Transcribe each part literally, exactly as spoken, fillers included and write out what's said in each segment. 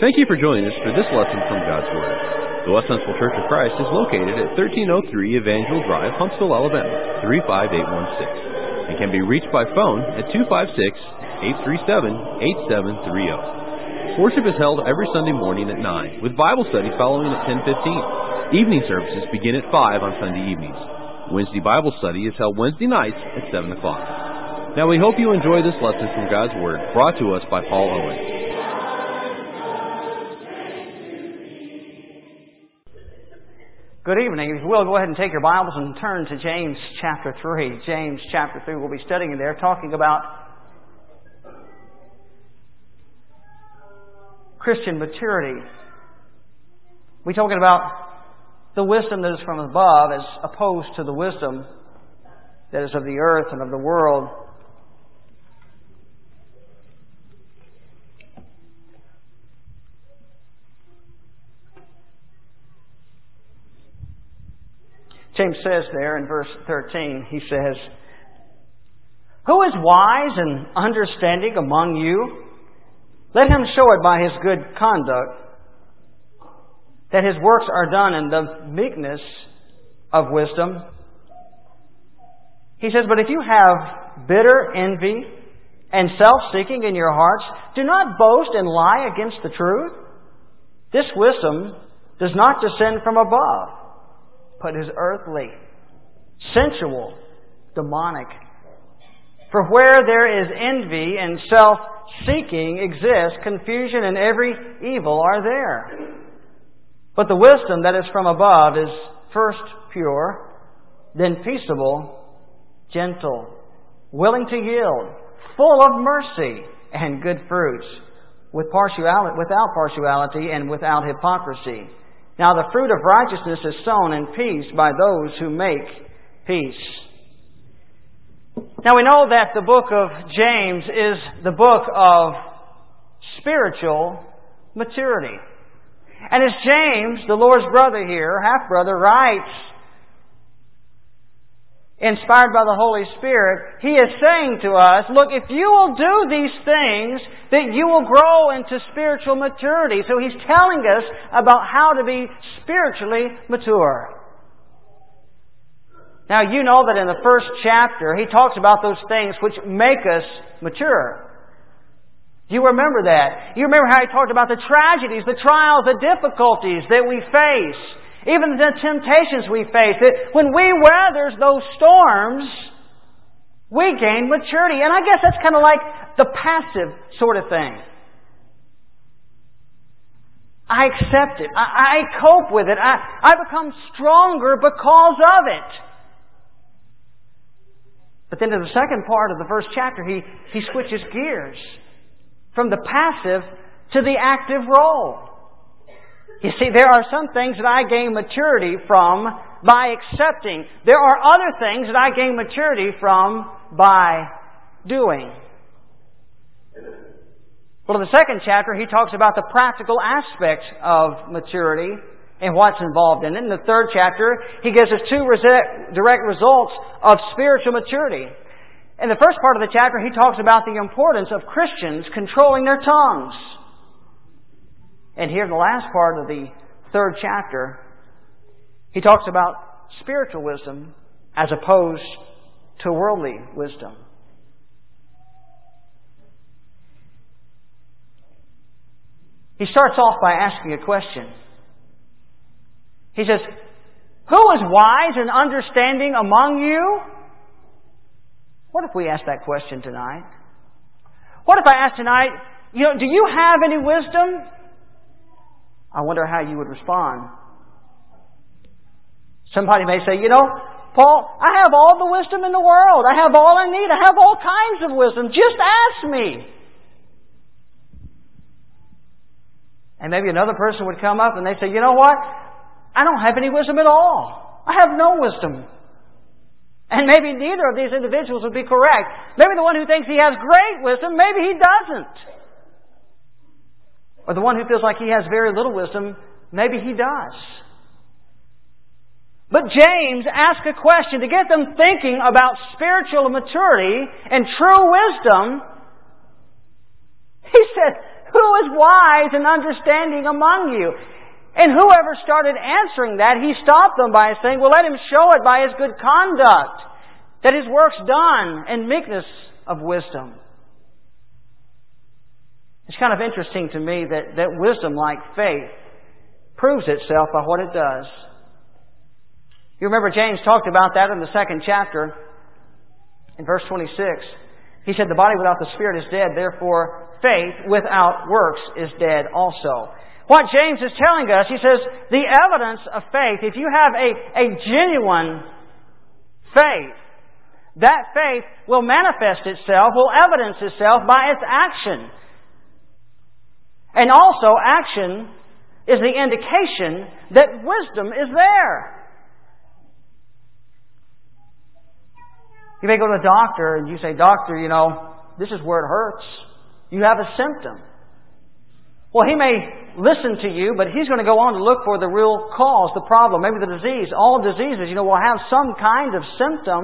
Thank you for joining us for this lesson from God's Word. The West Huntsville Church of Christ is located at thirteen oh three Evangel Drive, Huntsville, Alabama, three five eight one six, and can be reached by phone at two five six, eight three seven, eight seven three zero. Worship is held every Sunday morning at nine, with Bible study following at ten fifteen. Evening services begin at five on Sunday evenings. Wednesday Bible study is held Wednesday nights at seven o'clock. Now we hope you enjoy this lesson from God's Word, brought to us by Paul Owens. Good evening. If you will, go ahead and take your Bibles and turn to James chapter three. James chapter three, we'll be studying there, talking about Christian maturity. We're talking about the wisdom that is from above as opposed to the wisdom that is of the earth and of the world. James says there in verse thirteen, he says, "Who is wise and understanding among you? Let him show it by his good conduct, that his works are done in the meekness of wisdom." He says, "But if you have bitter envy and self-seeking in your hearts, do not boast and lie against the truth. This wisdom does not descend from above, but is earthly, sensual, demonic. For where there is envy and self-seeking exists, confusion and every evil are there. But the wisdom that is from above is first pure, then peaceable, gentle, willing to yield, full of mercy and good fruits, with partiality, without partiality and without hypocrisy. Now the fruit of righteousness is sown in peace by those who make peace." Now we know that the book of James is the book of spiritual maturity. And as James, the Lord's brother here, half-brother, writes, inspired by the Holy Spirit, he is saying to us, look, if you will do these things, that you will grow into spiritual maturity. So he's telling us about how to be spiritually mature. Now you know that in the first chapter, he talks about those things which make us mature. Do you remember that? You remember how he talked about the tragedies, the trials, the difficulties that we face, even the temptations we face. That when we weather those storms, we gain maturity. And I guess that's kind of like the passive sort of thing. I accept it. I, I cope with it. I, I become stronger because of it. But then in the second part of the first chapter, he, he switches gears from the passive to the active role. You see, there are some things that I gain maturity from by accepting. There are other things that I gain maturity from by doing. Well, in the second chapter, he talks about the practical aspects of maturity and what's involved in it. In the third chapter, he gives us two direct results of spiritual maturity. In the first part of the chapter, he talks about the importance of Christians controlling their tongues. And here in the last part of the third chapter, he talks about spiritual wisdom as opposed to worldly wisdom. He starts off by asking a question. He says, "Who is wise and understanding among you?" What if we ask that question tonight? What if I ask tonight, you know, do you have any wisdom? I wonder how you would respond. Somebody may say, you know, Paul, I have all the wisdom in the world. I have all I need. I have all kinds of wisdom. Just ask me. And maybe another person would come up and they say, you know what? I don't have any wisdom at all. I have no wisdom. And maybe neither of these individuals would be correct. Maybe the one who thinks he has great wisdom, maybe he doesn't. Or the one who feels like he has very little wisdom, maybe he does. But James asked a question to get them thinking about spiritual maturity and true wisdom. He said, Who is wise and understanding among you? And whoever started answering that, he stopped them by saying, well, let him show it by his good conduct, that his work's done in meekness of wisdom. It's kind of interesting to me that, that wisdom, like faith, proves itself by what it does. You remember James talked about that in the second chapter, in verse twenty-six. He said, the body without the Spirit is dead, therefore faith without works is dead also. What James is telling us, he says, the evidence of faith, if you have a, a genuine faith, that faith will manifest itself, will evidence itself by its action. And also, action is the indication that wisdom is there. You may go to a doctor and you say, doctor, you know, this is where it hurts. You have a symptom. Well, he may listen to you, but he's going to go on to look for the real cause, the problem, maybe the disease. All diseases, you know, will have some kind of symptom.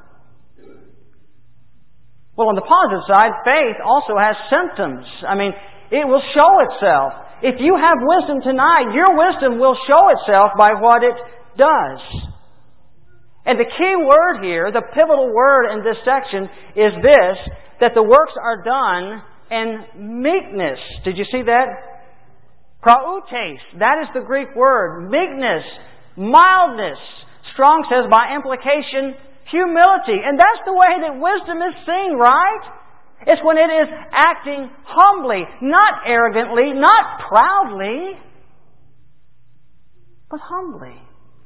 Well, on the positive side, faith also has symptoms. I mean, it will show itself. If you have wisdom tonight, your wisdom will show itself by what it does. And the key word here, the pivotal word in this section, is this, that the works are done in meekness. Did you see that? Prautes. That is the Greek word. Meekness, mildness. Strong says by implication, humility. And that's the way that wisdom is seen, right? It's when it is acting humbly, not arrogantly, not proudly, but humbly.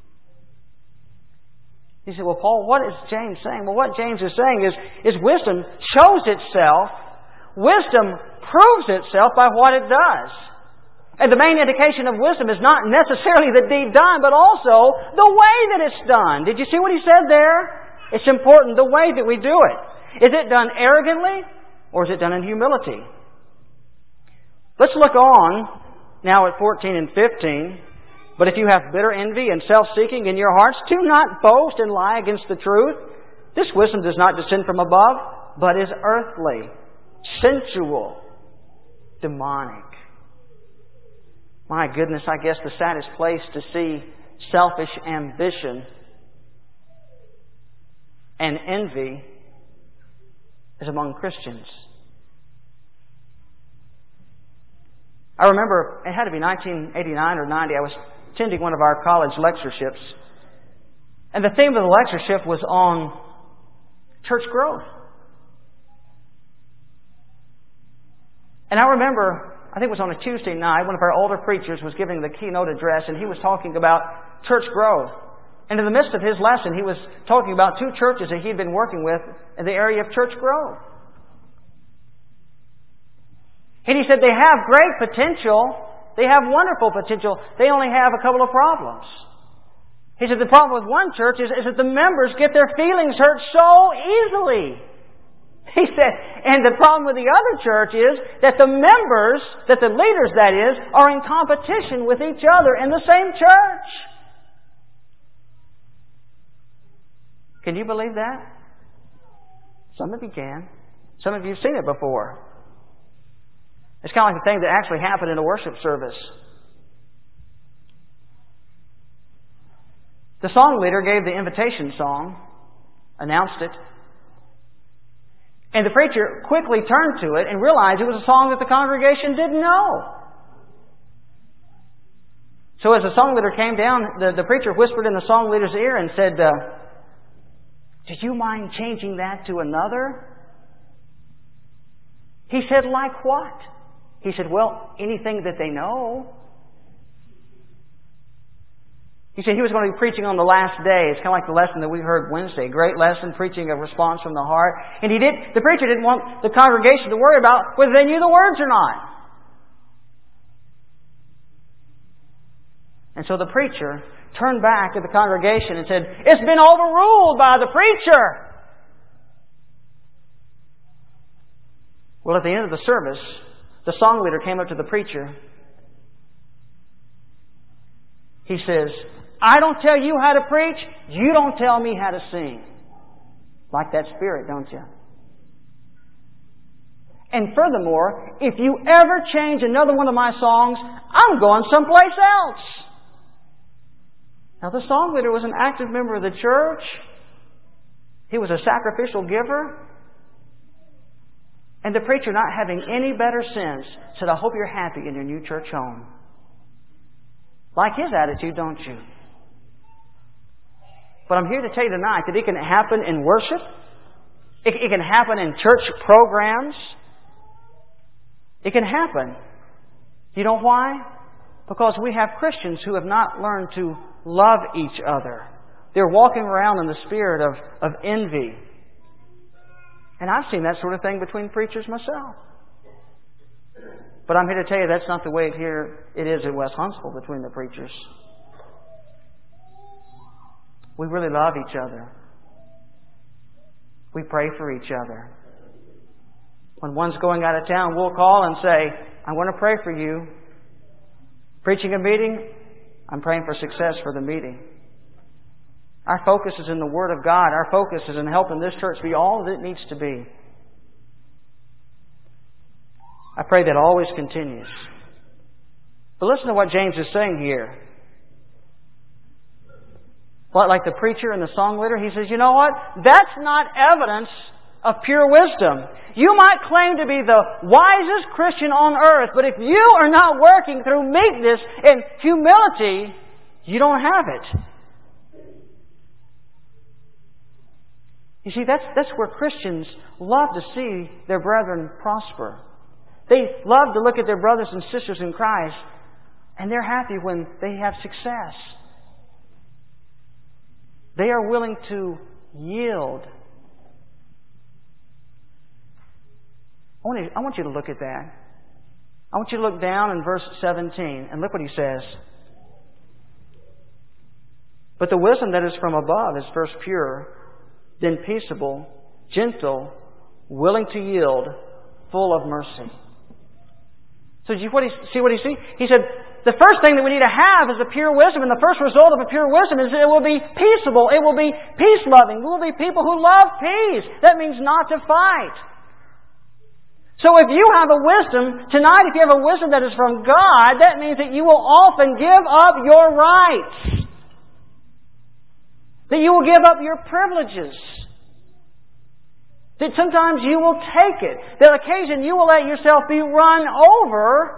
You say, well, Paul, what is James saying? Well, what James is saying is, is wisdom shows itself, wisdom proves itself by what it does. And the main indication of wisdom is not necessarily the deed done, but also the way that it's done. Did you see what he said there? It's important, the way that we do it. Is it done arrogantly, or is it done in humility? Let's look on now at fourteen and fifteen. But if you have bitter envy and self-seeking in your hearts, do not boast and lie against the truth. This wisdom does not descend from above, but is earthly, sensual, demonic. My goodness, I guess the saddest place to see selfish ambition and envy is among Christians. I remember, it had to be nineteen eighty-nine or ninety, I was attending one of our college lectureships. And the theme of the lectureship was on church growth. And I remember, I think it was on a Tuesday night, one of our older preachers was giving the keynote address, and he was talking about church growth. And in the midst of his lesson, he was talking about two churches that he'd been working with in the area of church growth. And he said they have great potential. They have wonderful potential. They only have a couple of problems. He said the problem with one church is, is that the members get their feelings hurt so easily. He said, and the problem with the other church is that the members, that the leaders, that is, are in competition with each other in the same church. Can you believe that? Some of you can. Some of you have seen it before. It's kind of like the thing that actually happened in a worship service. The song leader gave the invitation song, announced it, and the preacher quickly turned to it and realized it was a song that the congregation didn't know. So as the song leader came down, the, the preacher whispered in the song leader's ear and said, uh, "Do you mind changing that to another?" He said, "Like what?" He said, "Well, anything that they know." He said he was going to be preaching on the last day. It's kind of like the lesson that we heard Wednesday. Great lesson, preaching a response from the heart. And he did. The preacher didn't want the congregation to worry about whether they knew the words or not. And so the preacher turned back to the congregation and said, "It's been overruled by the preacher." Well, at the end of the service, the song leader came up to the preacher. He says, "I don't tell you how to preach. You don't tell me how to sing." Like that spirit, don't you? And furthermore, if you ever change another one of my songs, I'm going someplace else. Now, the song leader was an active member of the church. He was a sacrificial giver. And the preacher, not having any better sense, said, I hope you're happy in your new church home. Like his attitude, don't you? But I'm here to tell you tonight that it can happen in worship. It, it can happen in church programs. It can happen. You know why? Because we have Christians who have not learned to love each other. They're walking around in the spirit of, of envy. And I've seen that sort of thing between preachers myself. But I'm here to tell you that's not the way it here it is in West Huntsville between the preachers. We really love each other. We pray for each other. When one's going out of town, we'll call and say, I want to pray for you. Preaching a meeting, I'm praying for success for the meeting. Our focus is in the Word of God. Our focus is in helping this church be all that it needs to be. I pray that always continues. But listen to what James is saying here. What, like the preacher and the song leader, he says, you know what? That's not evidence of pure wisdom. You might claim to be the wisest Christian on earth, but if you are not working through meekness and humility, you don't have it. You see, that's, that's where Christians love to see their brethren prosper. They love to look at their brothers and sisters in Christ, and they're happy when they have success. They are willing to yield. I want, you, I want you to look at that. I want you to look down in verse seventeen, and look what he says. But the wisdom that is from above is first pure, then peaceable, gentle, willing to yield, full of mercy. So, do you what he, see what he see? He said, the first thing that we need to have is a pure wisdom, and the first result of a pure wisdom is it will be peaceable. It will be peace-loving. We will be people who love peace. That means not to fight. So if you have a wisdom, tonight if you have a wisdom that is from God, that means that you will often give up your rights. That you will give up your privileges. That sometimes you will take it. That on occasion you will let yourself be run over,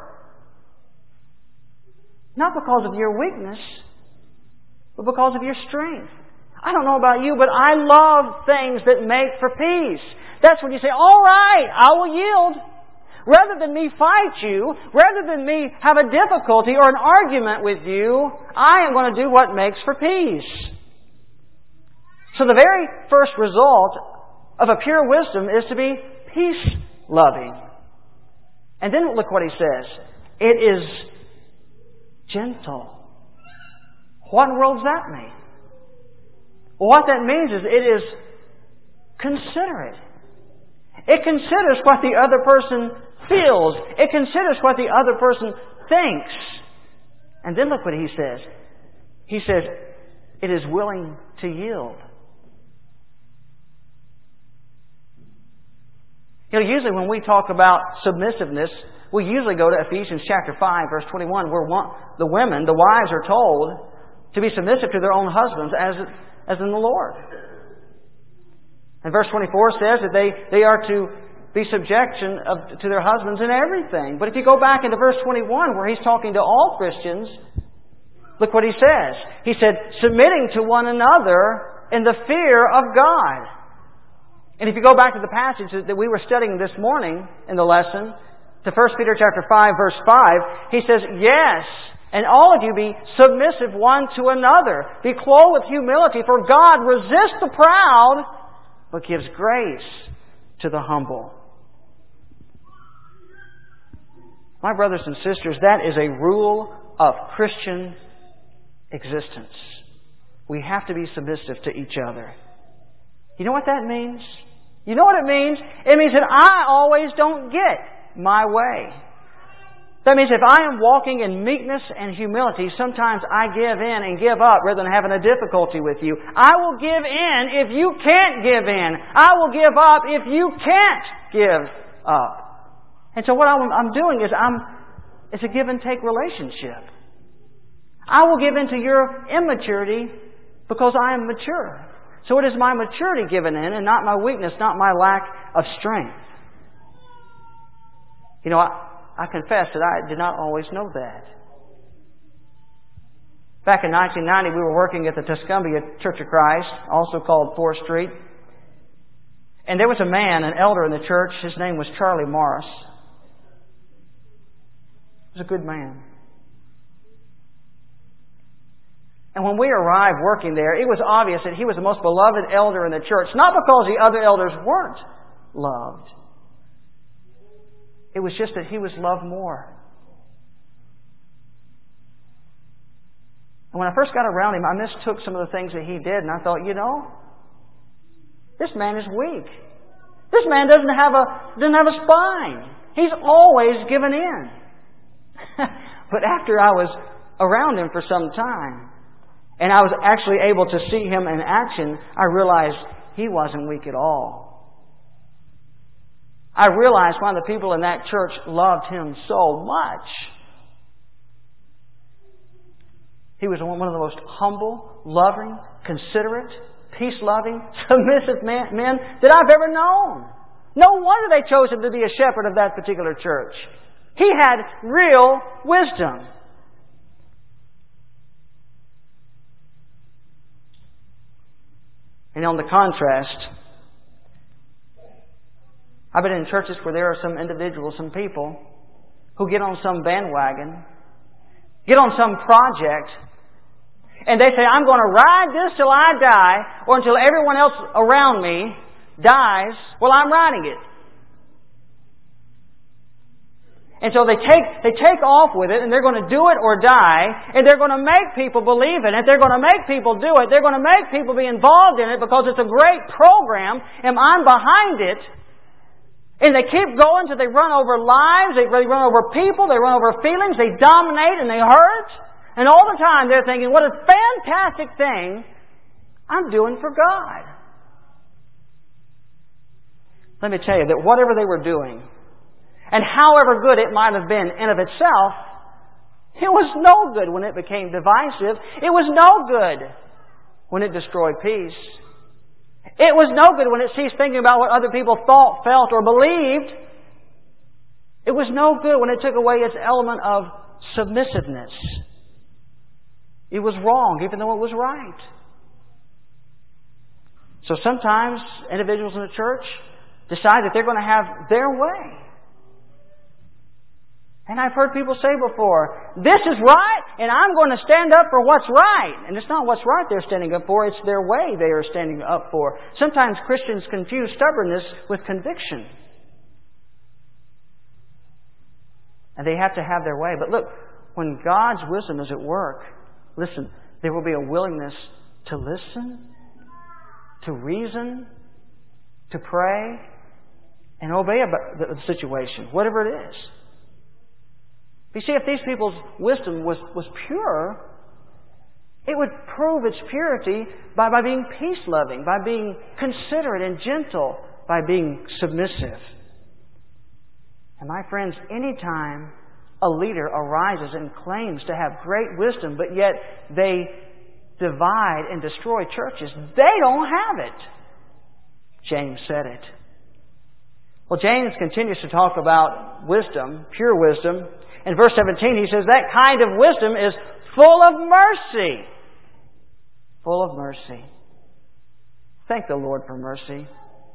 not because of your weakness, but because of your strength. I don't know about you, but I love things that make for peace. That's when you say, all right, I will yield. Rather than me fight you, rather than me have a difficulty or an argument with you, I am going to do what makes for peace. So the very first result of a pure wisdom is to be peace-loving. And then look what he says. It is gentle. What in the world does that mean? Well, what that means is it is considerate. It considers what the other person feels. It considers what the other person thinks. And then look what he says. He says, it is willing to yield. You know, usually when we talk about submissiveness, we usually go to Ephesians chapter five, verse twenty-one, where one, the women, the wives, are told to be submissive to their own husbands as, as in the Lord. And verse twenty-four says that they, they are to be subjection of, to their husbands in everything. But if you go back into verse twenty-one, where he's talking to all Christians, look what he says. He said, submitting to one another in the fear of God. And if you go back to the passage that we were studying this morning in the lesson, to First Peter chapter five, verse five, he says, yes, and all of you be submissive one to another. Be clothed with humility, for God resists the proud, but gives grace to the humble. My brothers and sisters, that is a rule of Christian existence. We have to be submissive to each other. You know what that means? You know what it means? It means that I always don't get my way. That means if I am walking in meekness and humility, sometimes I give in and give up rather than having a difficulty with you. I will give in if you can't give in. I will give up if you can't give up. And so what I'm, I'm doing is I'm, it's a give and take relationship. I will give into your immaturity because I am mature. So it is my maturity given in and not my weakness, not my lack of strength. You know, I, I confess that I did not always know that. Back in nineteen ninety, we were working at the Tuscumbia Church of Christ, also called fourth Street. And there was a man, an elder in the church. His name was Charlie Morris. He was a good man. And when we arrived working there, it was obvious that he was the most beloved elder in the church. Not because the other elders weren't loved. It was just that he was loved more. And when I first got around him, I mistook some of the things that he did. And I thought, you know, this man is weak. This man doesn't have a, doesn't have a spine. He's always given in. But after I was around him for some time, and I was actually able to see him in action, I realized he wasn't weak at all. I realized why the people in that church loved him so much. He was one of the most humble, loving, considerate, peace-loving, submissive men, men that I've ever known. No wonder they chose him to be a shepherd of that particular church. He had real wisdom. And on the contrast, I've been in churches where there are some individuals, some people, who get on some bandwagon, get on some project, and they say, I'm going to ride this till I die, or until everyone else around me dies. Well, I'm riding it. And so they take they take off with it, and they're going to do it or die, and they're going to make people believe in it. They're going to make people do it. They're going to make people be involved in it because it's a great program, and I'm behind it. And they keep going till they run over lives, they run over people, they run over feelings, they dominate and they hurt. And all the time they're thinking, what a fantastic thing I'm doing for God. Let me tell you that whatever they were doing, and however good it might have been in of itself, it was no good when it became divisive. It was no good when it destroyed peace. It was no good when it ceased thinking about what other people thought, felt, or believed. It was no good when it took away its element of submissiveness. It was wrong, even though it was right. So sometimes individuals in the church decide that they're going to have their way. And I've heard people say before, this is right, and I'm going to stand up for what's right. And it's not what's right they're standing up for, it's their way they are standing up for. Sometimes Christians confuse stubbornness with conviction. And they have to have their way. But look, when God's wisdom is at work, listen, there will be a willingness to listen, to reason, to pray, and obey about the situation, whatever it is. You see, if these people's wisdom was, was pure, it would prove its purity by, by being peace-loving, by being considerate and gentle, by being submissive. And my friends, anytime a leader arises and claims to have great wisdom, but yet they divide and destroy churches, they don't have it. James said it. Well, James continues to talk about wisdom, pure wisdom. In verse seventeen, he says, that kind of wisdom is full of mercy. Full of mercy. Thank the Lord for mercy.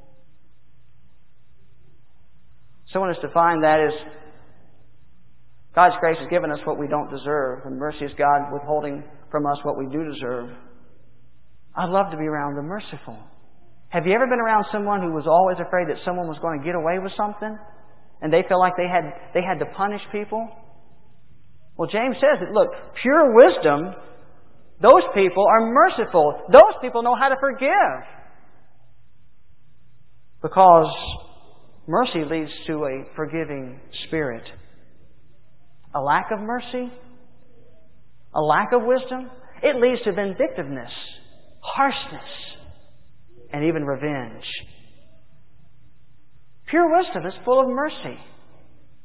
Someone has defined that as God's grace has given us what we don't deserve, and mercy is God withholding from us what we do deserve. I love to be around the merciful. Have you ever been around someone who was always afraid that someone was going to get away with something? And they felt like they had they had to punish people? Well, James says that, look, pure wisdom, those people are merciful. Those people know how to forgive. Because mercy leads to a forgiving spirit. A lack of mercy, a lack of wisdom, it leads to vindictiveness, harshness, and even revenge. Pure wisdom is full of mercy.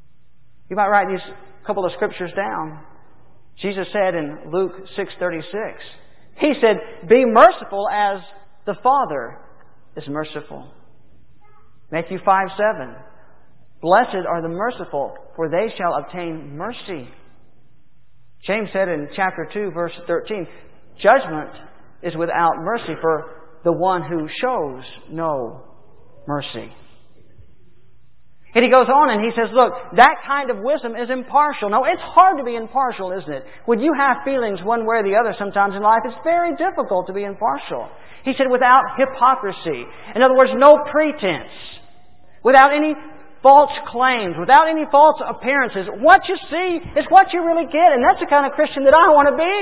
You might write these couple of scriptures down. Jesus said in Luke six thirty-six, He said, "Be merciful as the Father is merciful." Matthew five seven, "Blessed are the merciful, for they shall obtain mercy." James said in chapter two, verse thirteen, "Judgment is without mercy for the one who shows no mercy." And he goes on and he says, look, that kind of wisdom is impartial. Now, it's hard to be impartial, isn't it? When you have feelings one way or the other sometimes in life, it's very difficult to be impartial. He said, without hypocrisy. In other words, no pretense. Without any false claims. Without any false appearances. What you see is what you really get. And that's the kind of Christian that I want to be.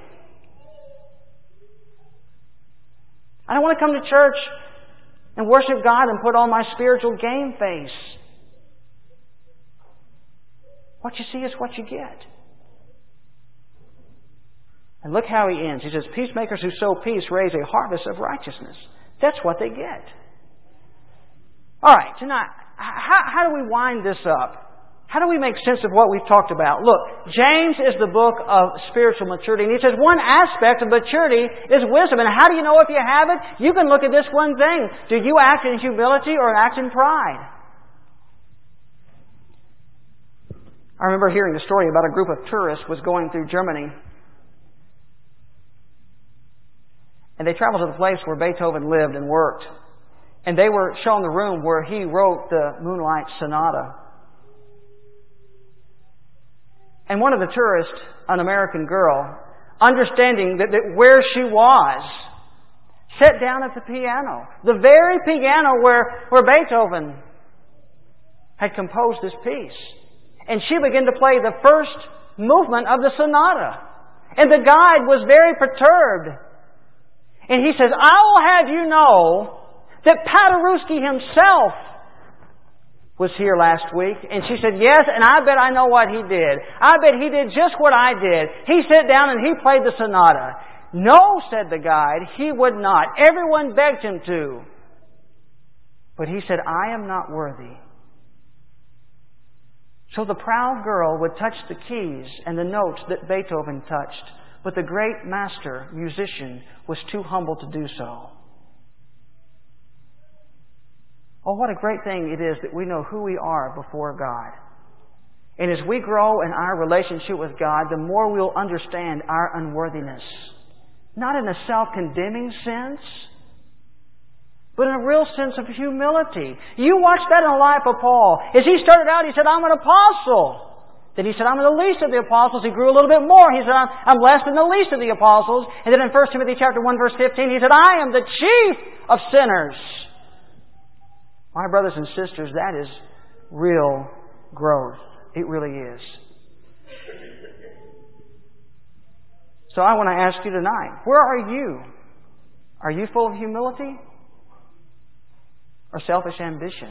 I don't want to come to church and worship God and put on my spiritual game face. What you see is what you get. And look how he ends. He says, "Peacemakers who sow peace raise a harvest of righteousness." That's what they get. All right, tonight, how, how do we wind this up? How do we make sense of what we've talked about? Look, James is the book of spiritual maturity. And he says one aspect of maturity is wisdom. And how do you know if you have it? You can look at this one thing. Do you act in humility or act in pride? I remember hearing a story about a group of tourists was going through Germany. And they traveled to the place where Beethoven lived and worked. And they were shown the room where he wrote the Moonlight Sonata. And one of the tourists, an American girl, understanding that, that where she was, sat down at the piano. The very piano where, where Beethoven had composed this piece. And she began to play the first movement of the sonata. And the guide was very perturbed. And he says, "I will have you know that Paderewski himself was here last week." And she said, "Yes, and I bet I know what he did. I bet he did just what I did. He sat down and he played the sonata." "No," said the guide, "he would not. Everyone begged him to. But he said, I am not worthy." So the proud girl would touch the keys and the notes that Beethoven touched, but the great master musician was too humble to do so. Oh, what a great thing it is that we know who we are before God. And as we grow in our relationship with God, the more we'll understand our unworthiness. Not in a self-condemning sense, but in a real sense of humility. You watch that in the life of Paul. As he started out, he said, "I'm an apostle." Then he said, "I'm the least of the apostles." He grew a little bit more. He said, I'm, I'm less than the least of the apostles. And then in First Timothy chapter one, verse fifteen, he said, "I am the chief of sinners." My brothers and sisters, that is real growth. It really is. So I want to ask you tonight, where are you? Are you full of humility or selfish ambition?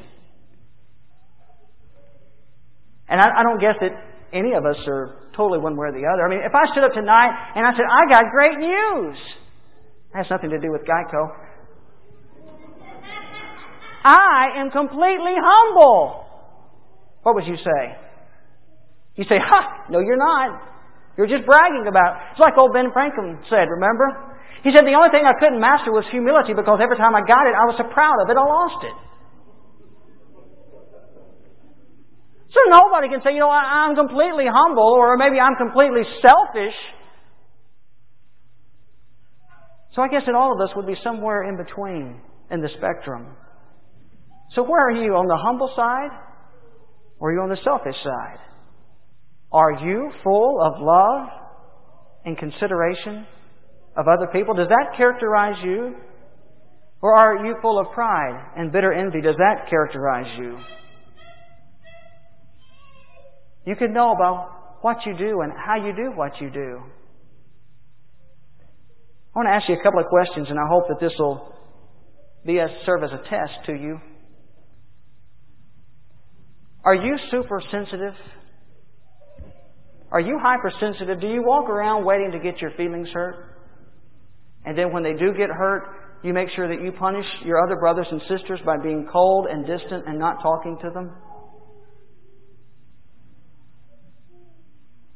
And I, I don't guess that any of us are totally one way or the other. I mean, if I stood up tonight and I said, "I got great news," it has nothing to do with Geico. "I am completely humble." What would you say? You say, "Ha! No, you're not. You're just bragging about it." It's like old Ben Franklin said, remember? He said, "The only thing I couldn't master was humility, because every time I got it, I was so proud of it, I lost it." So nobody can say, you know, I'm completely humble, or maybe I'm completely selfish. So I guess that all of us would be somewhere in between in the spectrum. So where are you? On the humble side? Or are you on the selfish side? Are you full of love and consideration of other people? Does that characterize you? Or are you full of pride and bitter envy? Does that characterize you? You can know about what you do and how you do what you do. I want to ask you a couple of questions, and I hope that this will be a, serve as a test to you. Are you super sensitive? Are you hypersensitive? Do you walk around waiting to get your feelings hurt? And then when they do get hurt, you make sure that you punish your other brothers and sisters by being cold and distant and not talking to them?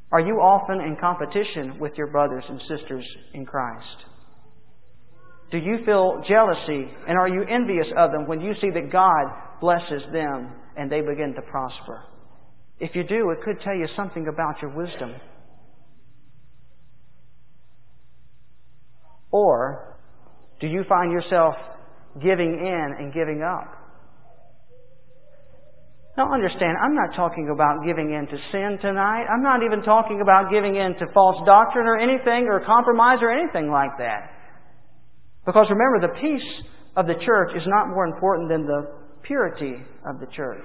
Are you often in competition with your brothers and sisters in Christ? Do you feel jealousy, and are you envious of them when you see that God blesses them and they begin to prosper? If you do, it could tell you something about your wisdom. Or do you find yourself giving in and giving up? Now understand, I'm not talking about giving in to sin tonight. I'm not even talking about giving in to false doctrine or anything, or compromise or anything like that. Because remember, the peace of the church is not more important than the purity of the church.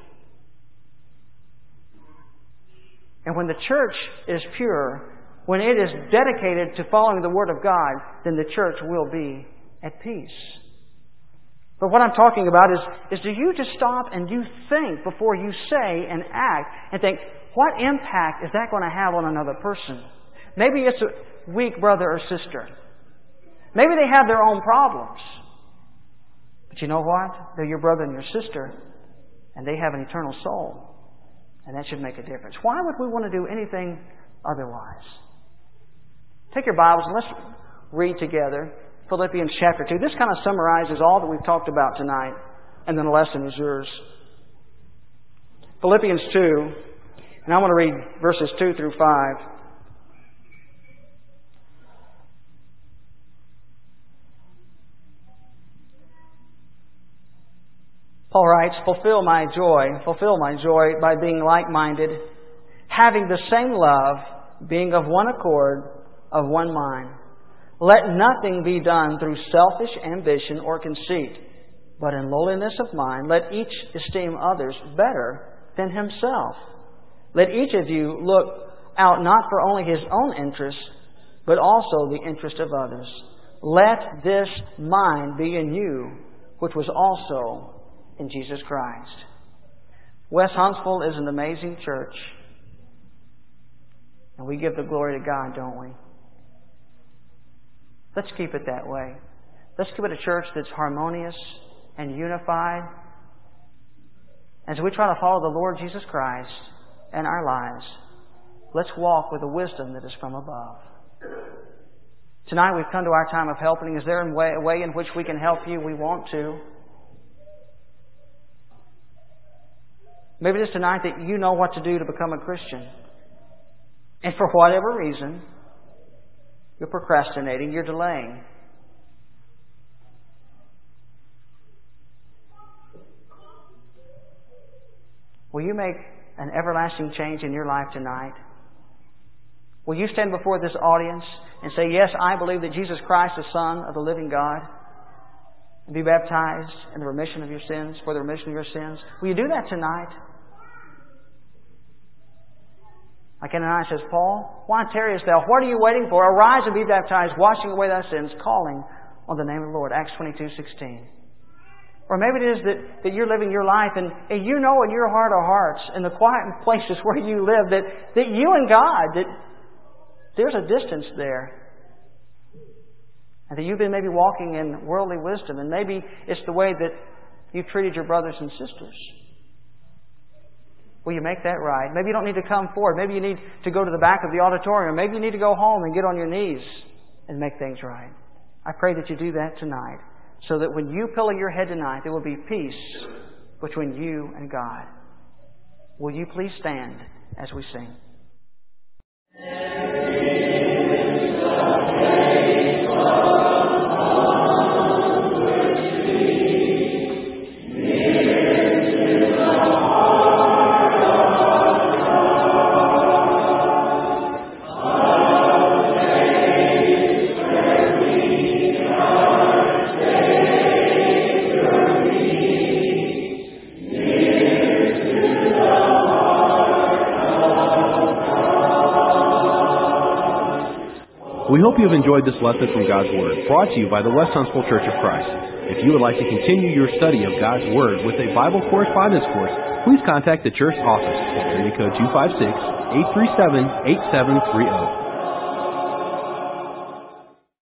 And when the church is pure, when it is dedicated to following the Word of God, then the church will be at peace. But what I'm talking about is, is do you just stop and you think before you say and act and think, what impact is that going to have on another person? Maybe it's a weak brother or sister. Maybe they have their own problems. But you know what? They're your brother and your sister, and they have an eternal soul. And that should make a difference. Why would we want to do anything otherwise? Take your Bibles and let's read together Philippians chapter two. This kind of summarizes all that we've talked about tonight, and then the lesson is yours. Philippians two, and I want to read verses two through five. Paul writes, Fulfill my joy, fulfill my joy by being like-minded, having the same love, being of one accord, of one mind. Let nothing be done through selfish ambition or conceit, but in lowliness of mind let each esteem others better than himself. Let each of you look out not for only his own interests, but also the interest of others. Let this mind be in you, which was also in Jesus Christ. West Huntsville is an amazing church, and we give the glory to God, don't we? Let's keep it that way. Let's keep it a church that's harmonious and unified. As we try to follow the Lord Jesus Christ in our lives, let's walk with the wisdom that is from above. Tonight we've come to our time of helping. Is there a way, a way in which we can help you? We want to. Maybe it is tonight that you know what to do to become a Christian. And for whatever reason, you're procrastinating, you're delaying. Will you make an everlasting change in your life tonight? Will you stand before this audience and say, yes, I believe that Jesus Christ is the Son of the living God, and be baptized in the remission of your sins, for the remission of your sins? Will you do that tonight? Like Ananias says, Paul, why tarriest thou? What are you waiting for? Arise and be baptized, washing away thy sins, calling on the name of the Lord. Acts twenty-two sixteen. Or maybe it is that, that you're living your life and, and you know in your heart of hearts, in the quiet places where you live, that, that you and God, that there's a distance there. And that you've been maybe walking in worldly wisdom, and maybe it's the way that you've treated your brothers and sisters. Will you make that right? Maybe you don't need to come forward. Maybe you need to go to the back of the auditorium. Maybe you need to go home and get on your knees and make things right. I pray that you do that tonight, so that when you pillow your head tonight, there will be peace between you and God. Will you please stand as we sing? We hope you have enjoyed this lesson from God's Word, brought to you by the West Huntsville Church of Christ. If you would like to continue your study of God's Word with a Bible correspondence course, please contact the church office at area code two five six, eight three seven, eight seven three zero.